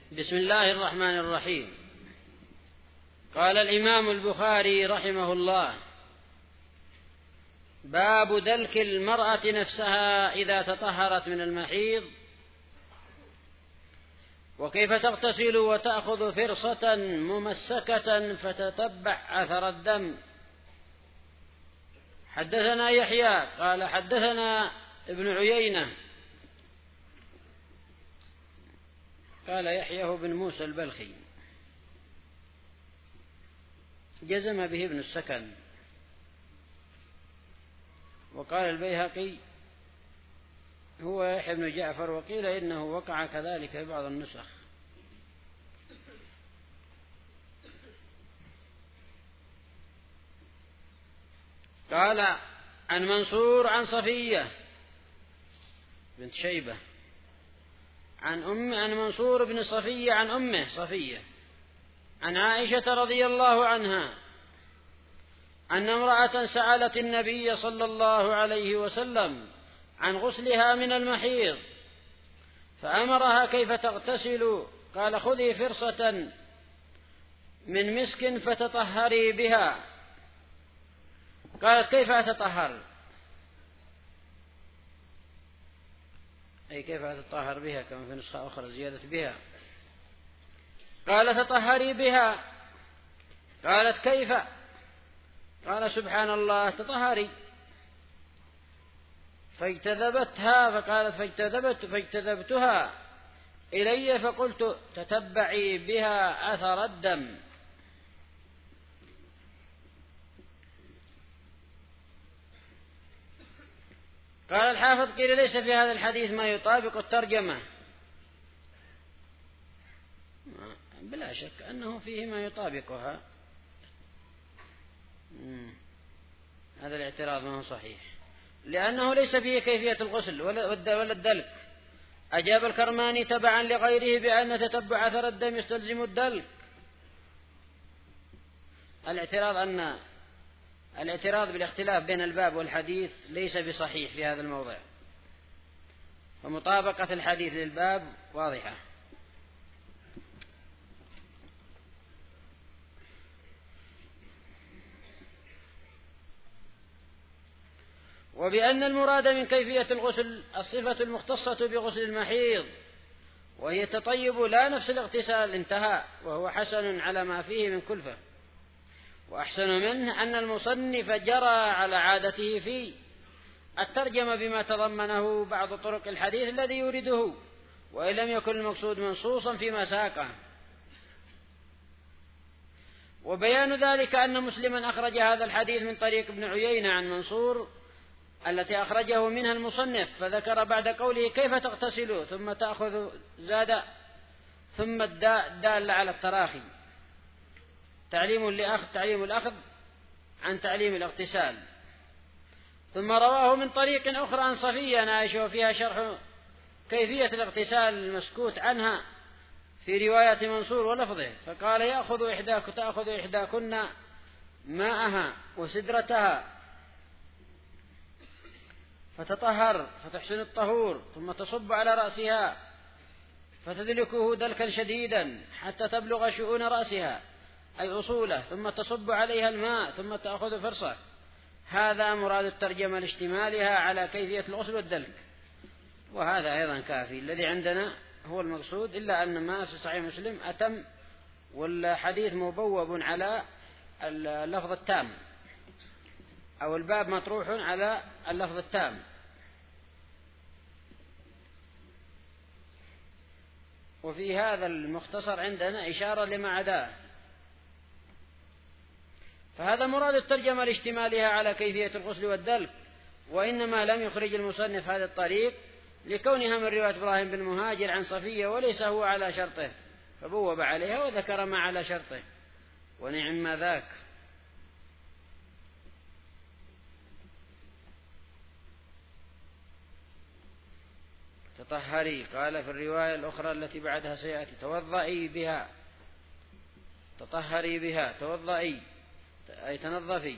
بسم الله الرحمن الرحيم. قال الإمام البخاري رحمه الله: باب دلك المرأة نفسها إذا تطهرت من المحيض، وكيف تغتسل وتأخذ فرصة ممسكة فتتبع أثر الدم. حدثنا يحيى قال حدثنا ابن عيينة قال يحيى بن موسى البلخي جزم به ابن السكن، وقال البيهقي هو يحيى بن جعفر، وقيل إنه وقع كذلك في بعض النسخ. قال عن منصور عن صفية بنت شيبة عن منصور بن صفية عن أمه صفية عن عائشة رضي الله عنها أن امرأة سألت النبي صلى الله عليه وسلم عن غسلها من المحيض، فأمرها كيف تغتسل، قال: خذي فرصة من مسك فتطهري بها. قالت: كيف أتطهر؟ أي كيف أتطهر بها، كما في نسخة أخرى زيادة بها. قال: تطهري بها. قالت: كيف؟ قال: سبحان الله، تطهري. فاجتذبتها، فقالت: فاجتذبتها إلي فقلت: تتبعي بها أثر الدم. قال الحافظ: قيل ليس في هذا الحديث ما يطابق الترجمة. بلا شك أنه فيه ما يطابقها، هذا الاعتراض ما هو صحيح، لأنه ليس فيه كيفية الغسل ولا الدلك. أجاب الكرماني تبعا لغيره بأن تتبع أثر الدم يستلزم الدلك. الاعتراض بالاختلاف بين الباب والحديث ليس بصحيح في هذا الموضع، فمطابقة الحديث للباب واضحة. وبأن المراد من كيفية الغسل الصفة المختصة بغسل المحيض، وهي التطيب لا نفس الاغتسال، انتهى، وهو حسن على ما فيه من كلفة. وأحسن منه أن المصنف جرى على عادته في الترجمة بما تضمنه بعض طرق الحديث الذي يريده، وإن لم يكن المقصود منصوصا فيما ساقه. وبيان ذلك أن مسلما أخرج هذا الحديث من طريق ابن عيينة عن منصور التي أخرجه منها المصنف، فذكر بعد قوله كيف تغتسل ثم تأخذ زاد ثم الدال على التراخي، تعليم الأخذ عن تعليم الاغتسال. ثم رواه من طريق أخرى عن صفية عائشة، وفيها شرح كيفية الاغتسال المسكوت عنها في رواية منصور ولفظه، فقال: تأخذ إحداكن ماءها وسدرتها فتطهر فتحسن الطهور، ثم تصب على رأسها فتدلكه دلكا شديدا حتى تبلغ شؤون رأسها أي أصوله، ثم تصب عليها الماء ثم تأخذ فرصة. هذا مراد الترجمة لاشتمالها على كيفية الغسل والدلك، وهذا أيضا كافي. الذي عندنا هو المقصود، إلا أن ما في صحيح مسلم أتم، والحديث مبوب على اللفظ التام، أو الباب مطروح على اللفظ التام. وفي هذا المختصر عندنا إشارة لما عداه، فهذا مراد الترجمة لاشتمالها على كيفية الغسل والدلك، وإنما لم يخرج المصنف هذا الطريق لكونها من رواية إبراهيم بن مهاجر عن صفية، وليس هو على شرطه، فبوب عليها وذكر ما على شرطه، ونعم ما ذاك. تطهري، قال في الرواية الأخرى التي بعدها سيأتي: توضئي بها، تطهري بها، توضئي أي تنظفي.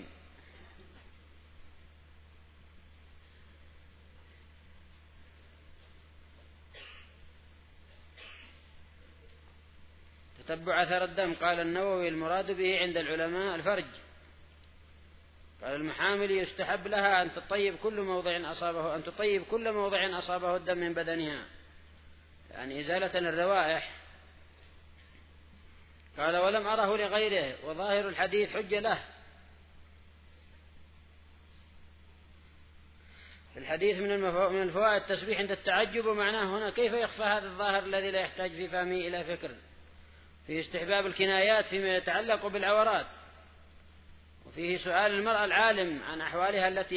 تتبع أثر الدم. قال النووي المراد به عند العلماء الفرج. قال المحامل يستحب لها أن تطيب كل موضع أصابه الدم من بدنها، يعني إزالة الروائح. قال ولم أره لغيره، وظاهر الحديث حجة له. في الحديث من الفوائد التسبيح عند التعجب، ومعناه هنا كيف يخفى هذا الظاهر الذي لا يحتاج في فهمه إلى فكر. فيه استحباب الكنايات فيما يتعلق بالعورات، وفيه سؤال المرأة العالم عن أحوالها التي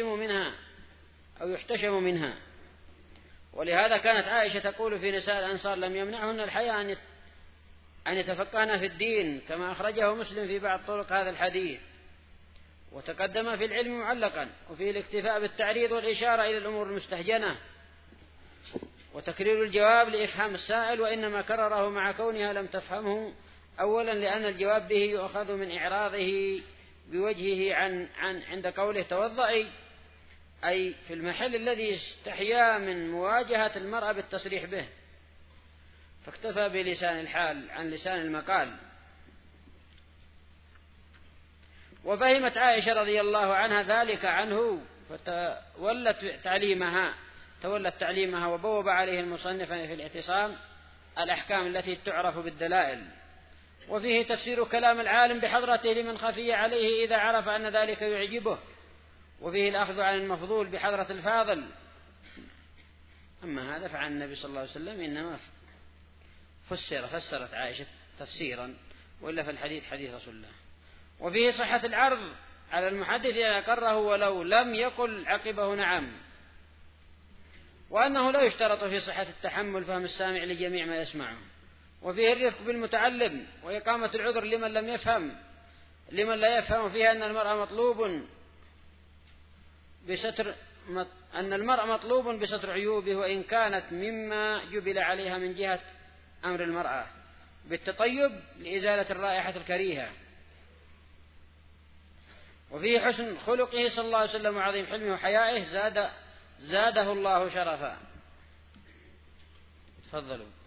يحتشم منها. ولهذا كانت عائشة تقول في نساء الأنصار لم يمنعهن الحياء أن يتفقهن في الدين، كما أخرجه مسلم في بعض طرق هذا الحديث. وتقدم في العلم معلقا، وفيه الاكتفاء بالتعريض والإشارة إلى الأمور المستهجنة، وتكرير الجواب لإفهام السائل، وإنما كرره مع كونها لم تفهمه أولا لأن الجواب به يؤخذ من إعراضه بوجهه عند قوله توضئي، أي في المحل الذي استحيا من مواجهة المرأة بالتصريح به، فاكتفى بلسان الحال عن لسان المقال. وفهمت عائشة رضي الله عنها ذلك عنه، فتولت تعليمها، وبوب عليه المصنف في الاعتصام الأحكام التي تعرف بالدلائل. وفيه تفسير كلام العالم بحضرته لمن خفي عليه إذا عرف أن ذلك يعجبه، وفيه الأخذ عن المفضول بحضرة الفاضل. أما هذا فعن النبي صلى الله عليه وسلم إنما فسرت عائشة تفسيرا، وإلا في الحديث حديث رسول الله. وفيه صحة العرض على المحدث إذا أقره ولو لم يقل عقبه نعم، وأنه لا يشترط في صحة التحمل فهم السامع لجميع ما يسمعه. وفيه الرفق بالمتعلم وإقامة العذر لمن لا يفهم فيها أن المرء مطلوب بستر عيوبه، وإن كانت مما جبل عليها من جهة أمر المرأة بالتطيب لإزالة الرائحة الكريهة. وفيه حسن خلقه صلى الله عليه وسلم وعظيم حلمه وحيائه زاده الله شرفا. تفضلوا.